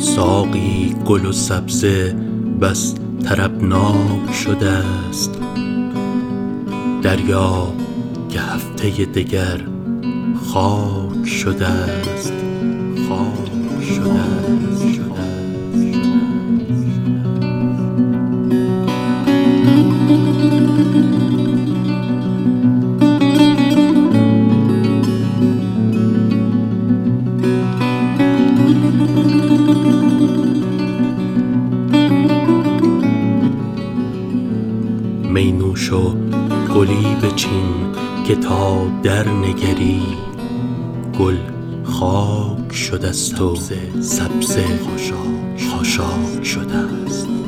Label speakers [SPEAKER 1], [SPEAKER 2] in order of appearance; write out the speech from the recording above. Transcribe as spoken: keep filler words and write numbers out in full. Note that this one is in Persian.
[SPEAKER 1] ساقی گل و سبزه بس طربناک شده است. دریا که هفته دگر خاک شده است، خاک شده است، شده است. می نوش و گلی بچین که تا در نگری، گل خاک شده است و سبزه خاشاک شده است.